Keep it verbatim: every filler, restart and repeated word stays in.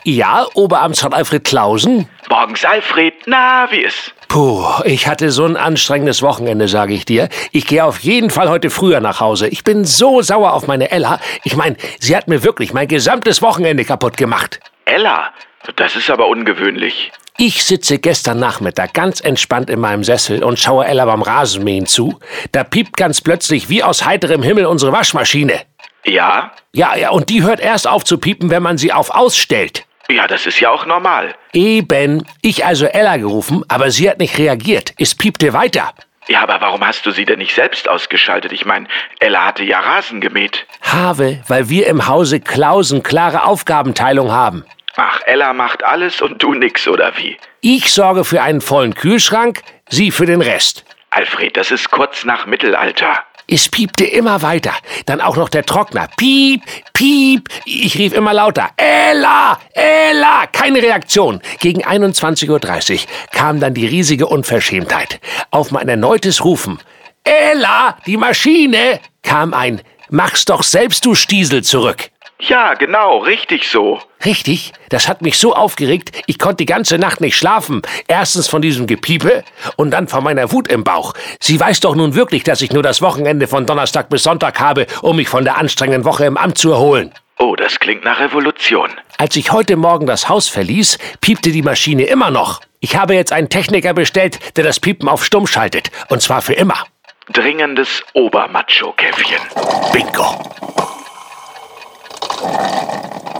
Ja, Oberamtsrat Alfred Klausen? Morgens, Alfred. Na, wie ist? Puh, ich hatte so ein anstrengendes Wochenende, sage ich dir. Ich gehe auf jeden Fall heute früher nach Hause. Ich bin so sauer auf meine Ella. Ich meine, sie hat mir wirklich mein gesamtes Wochenende kaputt gemacht. Ella? Das ist aber ungewöhnlich. Ich sitze gestern Nachmittag ganz entspannt in meinem Sessel und schaue Ella beim Rasenmähen zu. Da piept ganz plötzlich wie aus heiterem Himmel unsere Waschmaschine. Ja? Ja, ja, und die hört erst auf zu piepen, wenn man sie auf Aus stellt. Ja, das ist ja auch normal. Eben. Ich also Ella gerufen, aber sie hat nicht reagiert. Es piepte weiter. Ja, aber warum hast du sie denn nicht selbst ausgeschaltet? Ich meine, Ella hatte ja Rasen gemäht. Habe, weil wir im Hause Klausen klare Aufgabenteilung haben. Ach, Ella macht alles und du nix, oder wie? Ich sorge für einen vollen Kühlschrank, sie für den Rest. Alfred, das ist kurz nach Mittelalter. Es piepte immer weiter. Dann auch noch der Trockner. Piep, piep. Ich rief immer lauter. Ella, Ella. Keine Reaktion. Gegen einundzwanzig Uhr dreißig kam dann die riesige Unverschämtheit. Auf mein erneutes Rufen. Ella, die Maschine, kam ein Mach's doch selbst, du Stiesel, zurück. Ja, genau, richtig so. Richtig? Das hat mich so aufgeregt, ich konnte die ganze Nacht nicht schlafen. Erstens von diesem Gepiepe und dann von meiner Wut im Bauch. Sie weiß doch nun wirklich, dass ich nur das Wochenende von Donnerstag bis Sonntag habe, um mich von der anstrengenden Woche im Amt zu erholen. Oh, das klingt nach Revolution. Als ich heute Morgen das Haus verließ, piepte die Maschine immer noch. Ich habe jetzt einen Techniker bestellt, der das Piepen auf Stumm schaltet. Und zwar für immer. Dringendes Obermacho-Käffchen. Bingo.